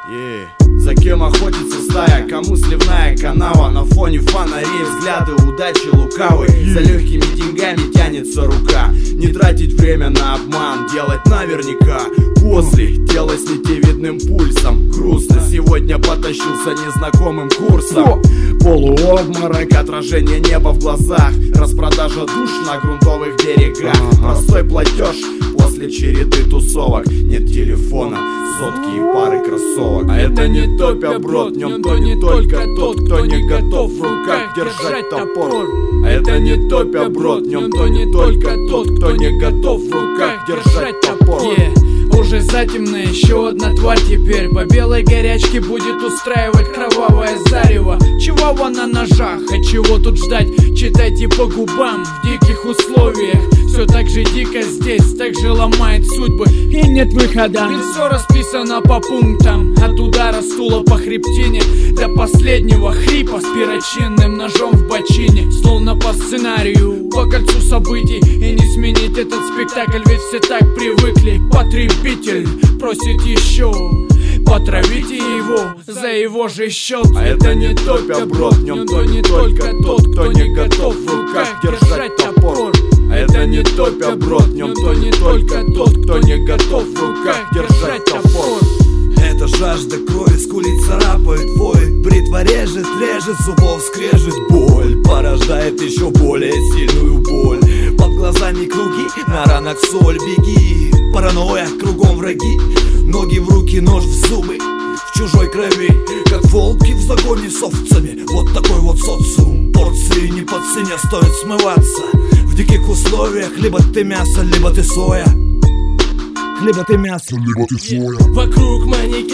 За кем охотится стая, кому сливная канава. На фоне фонарей взгляды удачи лукавы. За легкими деньгами тянется рука. Не тратить время на обман, делать наверняка. После тело с нитевидным пульсом. Грустно, сегодня потащился незнакомым курсом. Полуобморок, отражение неба в глазах. Распродажа душ на грунтовых берегах. Простой платеж после череды тусовок. Нет телефона, сотки и пары кроссовок. А это не топя, брод, в нем тонет только тот, кто не готов в руках держать топор. А это не топя, брод, в нем тонет только тот, кто не готов в руках держать топор. Уже затемно, еще одна тварь теперь по белой горячке будет устраивать кровавое зарево. Чего вон на ножах, а чего тут ждать? Читайте по губам в диких условиях. Все так же дико здесь, так же ломает судьбы и нет выхода. Ведь все расписано по пунктам. От удара стула по хребтине до последнего хрипа с перочинным ножом в бочине. Словно по сценарию, по кольцу событий. И не сменить этот спектакль, ведь все так привыкли. Потребитель просит еще, потравите его за его же счет. А это не топя, брод, в нем тонет только тот, кто не готов в руках держать топор. А это не топя, брод, в нем тонет только тот, кто не готов в руках держать топор. Это жажда крови, скулит, царапает, воет. Бритва режет, зубов скрежет. Боль порождает еще более сильную боль. Под глазами круги, на ранах соль. Беги, паранойя, кругом враги. Ноги в руки, нож в зубы, в чужой крови. Как волки в загоне с овцами. Вот такой вот социум. Порции не по цене, стоит смываться. В диких условиях либо ты мясо, либо ты соя. Либо ты мясо, либо ты соя. Вокруг манекен